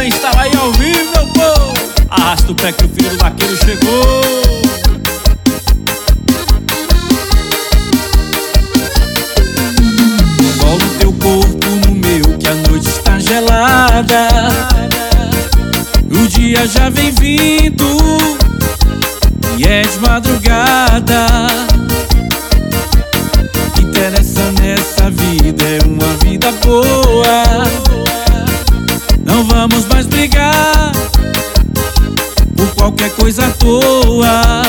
Rubens tá aí ao vivo, meu povo. Arrasta o pé que o filho do vaqueiro chegou. Colo teu corpo no meu que a noite está gelada. O dia já vem vindo e é de madrugada. O que interessa nessa vida é uma vida boa. Não vamos mais brigar por qualquer coisa à toa.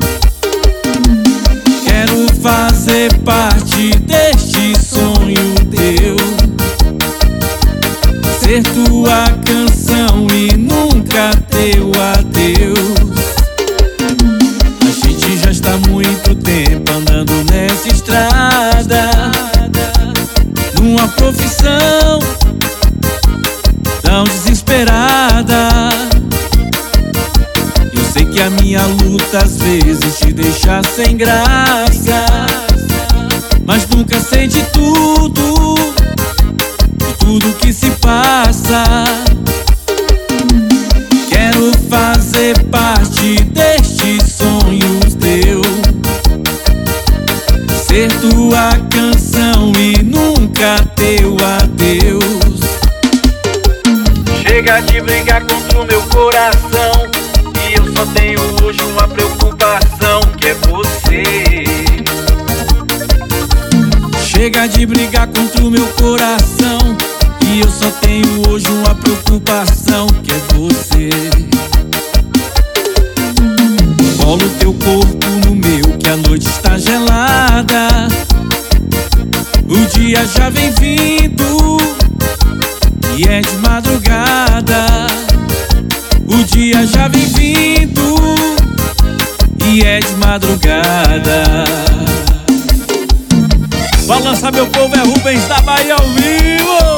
Quero fazer parte deste sonho teu, ser tua canção e nunca teu adeus. A gente já está há muito tempo andando nessa estrada, numa profissão tão desesperada. Eu sei que a minha luta às vezes te deixa sem graça, mas nunca sei de tudo que se passa. Quero fazer parte deste sonho teu, ser tua canção e nunca teu adeus. Chega de brigar contra o meu coração, e eu só tenho hoje uma preocupação, que é você. Chega de brigar contra o meu coração, e eu só tenho hoje uma preocupação, que é você. Colo teu corpo no meu que a noite está gelada. O dia já vem vindo e é de madrugada. O dia já vem vindo e é de madrugada. Balança, meu povo, é Rubens da Bahia ao vivo.